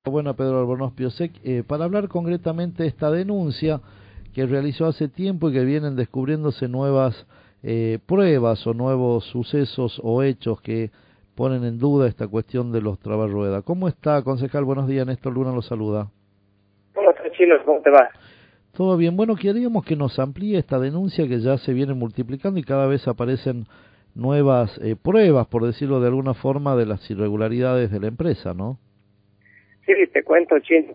Bueno, Pedro Albornoz Piosek, para hablar concretamente de esta denuncia que realizó hace tiempo y que vienen descubriéndose nuevas pruebas o nuevos sucesos o hechos que ponen en duda esta cuestión de los trabarrueda. ¿Cómo está, concejal? Buenos días, Néstor Luna lo saluda. ¿Cómo estás, Chino? ¿Cómo te va? Todo bien. Bueno, queríamos que nos amplíe esta denuncia que ya se viene multiplicando y cada vez aparecen nuevas pruebas, por decirlo de alguna forma, de las irregularidades de la empresa, ¿no? Sí, te cuento, Chino,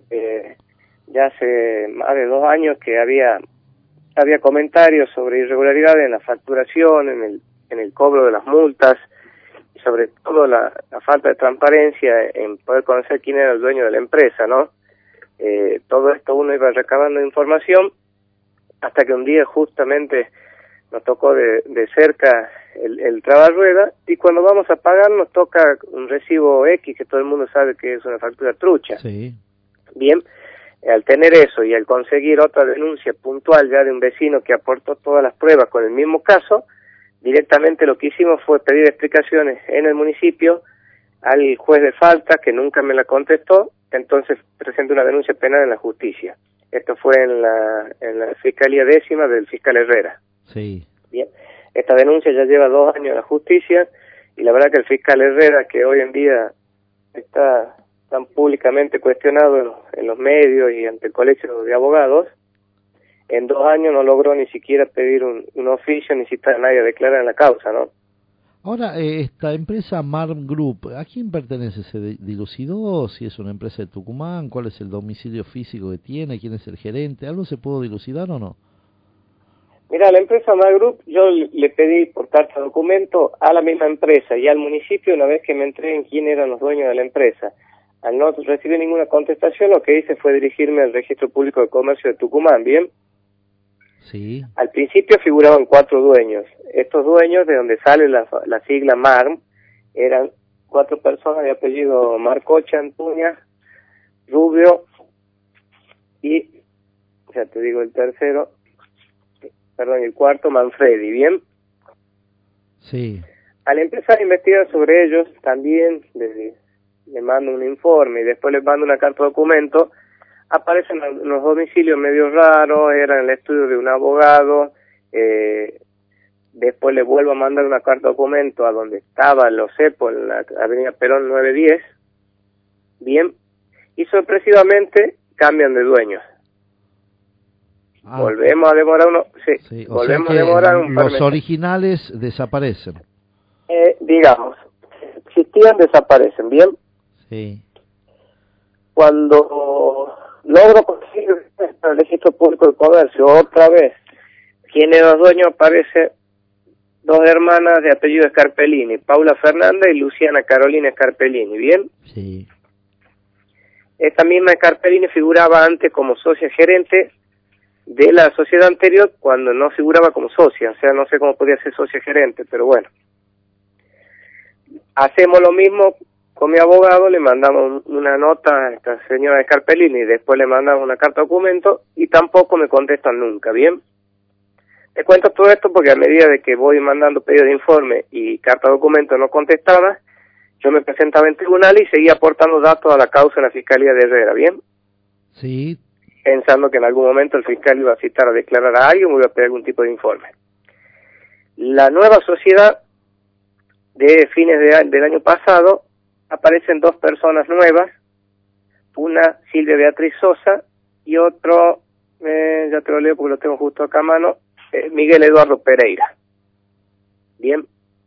ya hace más de 2 años que había comentarios sobre irregularidades en la facturación, en el cobro de las multas, y sobre todo la falta de transparencia en poder conocer quién era el dueño de la empresa, ¿no? Todo esto uno iba recabando información hasta que un día justamente nos tocó de cerca el trabarrueda, y cuando vamos a pagar nos toca un recibo X, que todo el mundo sabe que es una factura trucha. Sí. Bien, al tener eso y al conseguir otra denuncia puntual ya de un vecino que aportó todas las pruebas con el mismo caso, directamente lo que hicimos fue pedir explicaciones en el municipio al juez de falta, que nunca me la contestó. Entonces presenté una denuncia penal en la justicia. Esto fue en la Fiscalía 10ª del fiscal Herrera. Sí. Bien, esta denuncia ya lleva 2 años en la justicia, y la verdad que el fiscal Herrera, que hoy en día está tan públicamente cuestionado en los medios y ante el colegio de abogados, en 2 años no logró ni siquiera pedir un oficio, ni citar a nadie a declarar en la causa, ¿no? Ahora, esta empresa MARM Group, ¿a quién pertenece? ¿Se dilucidó? ¿Si es una empresa de Tucumán? ¿Cuál es el domicilio físico que tiene? ¿Quién es el gerente? ¿Algo se pudo dilucidar o no? Mira, la empresa MARM Group, yo le pedí por carta de documento a la misma empresa y al municipio una vez que me entreguen quién eran los dueños de la empresa. Al no recibir ninguna contestación, lo que hice fue dirigirme al Registro Público de Comercio de Tucumán, ¿bien? Sí. Al principio figuraban 4 dueños. Estos dueños, de donde sale la sigla MARM, eran 4 personas de apellido Marcocha, Antuña, Rubio y, ya te digo el tercero, el cuarto, Manfredi, ¿bien? Sí. Al empezar a investigar sobre ellos, también le mando un informe y después les mando una carta de documento. Aparecen los domicilios medio raros, eran el estudio de un abogado. Después le vuelvo a mandar una carta de documento a donde estaba los CEPO, en la avenida Perón 910, bien, y sorpresivamente cambian de dueños. Volvemos a demorar volvemos a demorar un par de meses. Los originales desaparecen. Digamos, existían, desaparecen, ¿bien? Sí. Cuando logro conseguir el Registro Público de Comercio otra vez, quién era el dueño, aparece 2 hermanas de apellido Scarpellini, Paula Fernanda y Luciana Carolina Scarpellini, ¿bien? Sí. Esta misma Scarpellini figuraba antes como socia gerente de la sociedad anterior, cuando no figuraba como socia, o sea, no sé cómo podía ser socia gerente, pero bueno. Hacemos lo mismo con mi abogado, le mandamos una nota a esta señora Scarpellini y después le mandamos una carta de documento y tampoco me contestan nunca, ¿bien? Te cuento todo esto porque a medida de que voy mandando pedidos de informe y carta de documento no contestaba, yo me presentaba en tribunal y seguía aportando datos a la causa en la Fiscalía de Herrera, ¿bien? Sí. Pensando que en algún momento el fiscal iba a citar a declarar a alguien o iba a pedir algún tipo de informe. La nueva sociedad de fines del año pasado, aparecen 2 personas nuevas, una Silvia Beatriz Sosa y otro, ya te lo leo porque lo tengo justo acá a mano, Miguel Eduardo Pereira. Bien.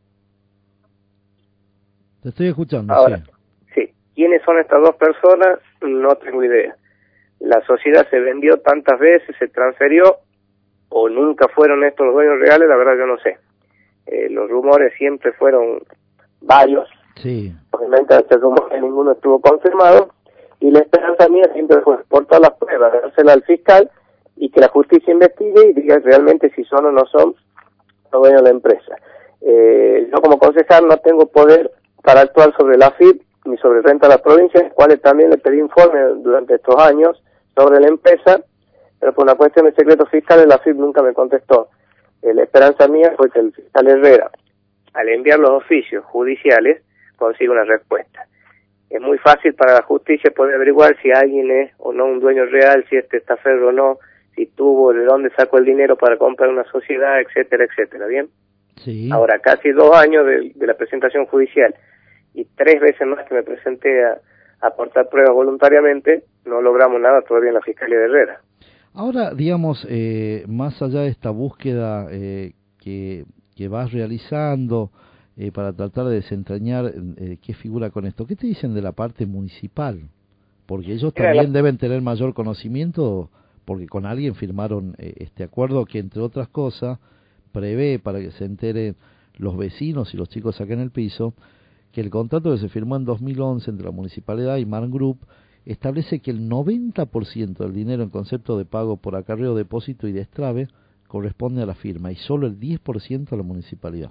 Te estoy escuchando. Ahora, sí. ¿Quiénes son estas 2 personas? No tengo idea. La sociedad se vendió tantas veces, se transfirió, o nunca fueron estos los dueños reales, la verdad yo no sé. Los rumores siempre fueron varios. Sí. Obviamente este rumor ninguno estuvo confirmado, y la esperanza mía siempre fue por todas las pruebas, dársela al fiscal y que la justicia investigue y diga realmente si son o no son los dueños de la empresa. Yo como concejal no tengo poder para actuar sobre la AFIP ni sobre renta de las provincias, cuales también le pedí informe durante estos años sobre la empresa, pero por una cuestión de secreto fiscal la AFIP nunca me contestó. La esperanza mía fue que el fiscal Herrera, al enviar los oficios judiciales, consiga una respuesta. es muy fácil para la justicia poder averiguar si alguien es o no un dueño real, si este estaferro o no, si tuvo, de dónde sacó el dinero para comprar una sociedad, etcétera, etcétera, ¿bien? Sí. Ahora, casi 2 años de la presentación judicial y 3 veces más que me presenté a aportar pruebas voluntariamente, no logramos nada todavía en la Fiscalía de Herrera. Ahora, digamos, más allá de esta búsqueda que vas realizando para tratar de desentrañar qué figura con esto, ¿qué te dicen de la parte municipal? Porque ellos también deben tener mayor conocimiento, porque con alguien firmaron este acuerdo que, entre otras cosas, prevé, para que se enteren los vecinos y los chicos acá en el piso, que el contrato que se firmó en 2011 entre la Municipalidad y Man Group establece que el 90% del dinero en concepto de pago por acarreo, depósito y destrave corresponde a la firma y solo el 10% a la municipalidad.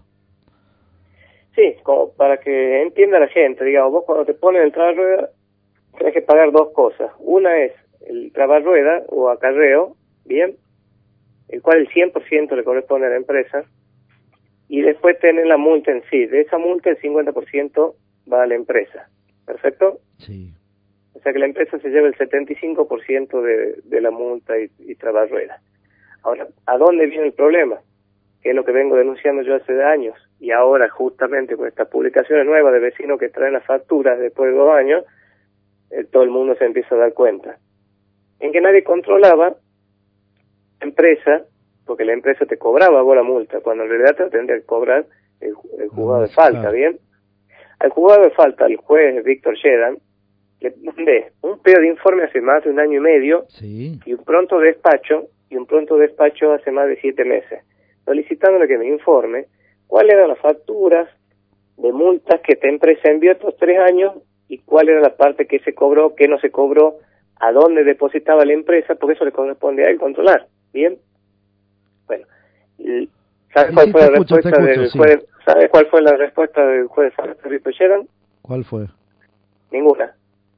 Sí, como para que entienda la gente, digamos, vos cuando te ponen el trabarrueda tenés que pagar 2 cosas. Una es el trabarrueda o acarreo, bien, el cual el 100% le corresponde a la empresa, y después tenés la multa en sí. De esa multa el 50% va a la empresa, ¿perfecto? Sí. O sea que la empresa se lleva el 75% de la multa y trabarrueda. Ahora, ¿a dónde viene el problema? Que es lo que vengo denunciando yo hace años, y ahora justamente con estas publicaciones nuevas de vecinos que traen las facturas después de 2 años, todo el mundo se empieza a dar cuenta. En que nadie controlaba la empresa, porque la empresa te cobraba vos la multa, cuando en realidad te tendría que cobrar el juzgado de falta, claro. Bien. Al juzgado de falta, el juez Víctor Shedan, le mandé un pedido de informe hace más de 1 año y medio, sí, y un pronto despacho hace más de 7 meses, solicitándole que me informe cuáles eran las facturas de multas que esta empresa envió estos 3 años y cuál era la parte que se cobró, que no se cobró, a dónde depositaba la empresa, porque eso le corresponde a él controlar. Bien. Bueno, ¿sabes cuál fue la respuesta del juez? ¿Sabes cuál fue la respuesta del juez Víctor Shedan? ¿Cuál fue? Ninguna.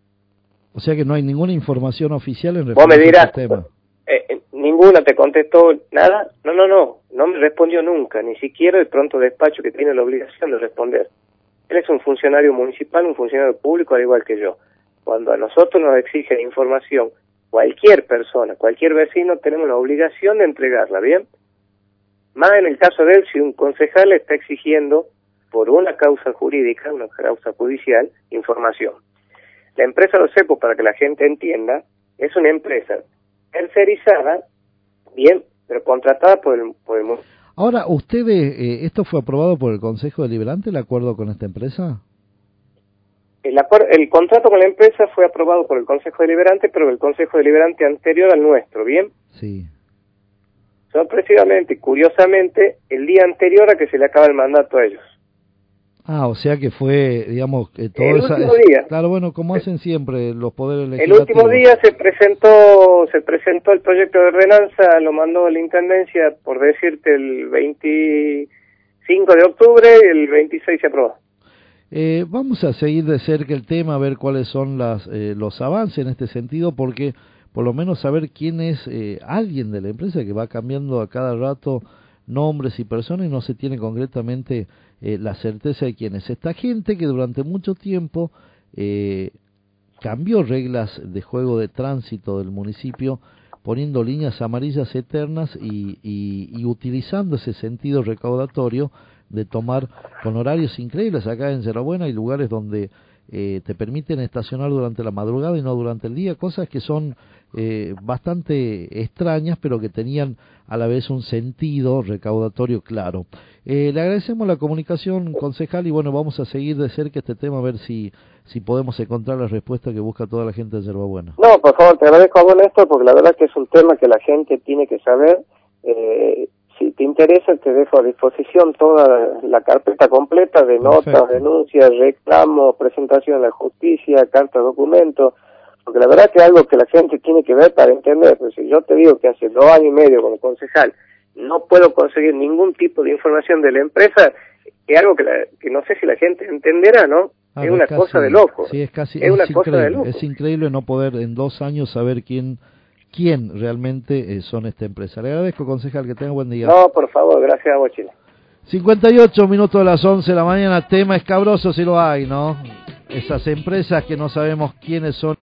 O sea que no hay ninguna información oficial en referencia a este tema. Ninguna te contestó nada. No me respondió nunca, ni siquiera el pronto despacho que tiene la obligación de responder. Él es un funcionario municipal, un funcionario público al igual que yo. Cuando a nosotros nos exigen información, cualquier persona, cualquier vecino, tenemos la obligación de entregarla, ¿bien? Más en el caso de él, si un concejal le está exigiendo, por una causa jurídica, una causa judicial, información. La empresa Los Cepos, para que la gente entienda, es una empresa tercerizada, bien, pero contratada por el Ahora, ¿ustedes, esto fue aprobado por el Consejo Deliberante, el acuerdo con esta empresa? El contrato con la empresa fue aprobado por el Consejo Deliberante, pero el Consejo Deliberante anterior al nuestro, ¿bien? Sí. Sorpresivamente y curiosamente, el día anterior a que se le acaba el mandato a ellos. Ah, o sea que fue, digamos, todo el último día. Claro, bueno, como hacen siempre los poderes legislativos. El último día se presentó el proyecto de ordenanza, lo mandó la Intendencia, por decirte, el 25 de octubre y el 26 se aprobó. Vamos a seguir de cerca el tema, a ver cuáles son los avances en este sentido, porque por lo menos saber quién es alguien de la empresa, que va cambiando a cada rato nombres y personas y no se tiene concretamente la certeza de quién es. Esta gente que durante mucho tiempo cambió reglas de juego de tránsito del municipio, poniendo líneas amarillas eternas y utilizando ese sentido recaudatorio de tomar con horarios increíbles. Acá en Yerba Buena hay lugares donde te permiten estacionar durante la madrugada y no durante el día, cosas que son bastante extrañas, pero que tenían a la vez un sentido recaudatorio claro. Le agradecemos la comunicación, concejal, y bueno, vamos a seguir de cerca este tema, a ver si podemos encontrar la respuesta que busca toda la gente de Yerba Buena. No, por favor, te agradezco a vos, Néstor, porque la verdad que es un tema que la gente tiene que saber. Si te interesa, te dejo a disposición toda la carpeta completa de notas, denuncias, reclamos, presentación a la justicia, cartas, documentos, porque la verdad que es algo que la gente tiene que ver para entender. Pues si yo te digo que hace 2 años y medio como concejal no puedo conseguir ningún tipo de información de la empresa, es algo que no sé si la gente entenderá, ¿no? Es una cosa de loco. Sí, es una cosa de loco. Es increíble no poder en 2 años saber quién realmente son esta empresa. Le agradezco, concejal, que tenga buen día. No, por favor, gracias a vos, Chile. 58 minutos de las 11 de la mañana, tema escabroso si lo hay, ¿no? esas empresas que no sabemos quiénes son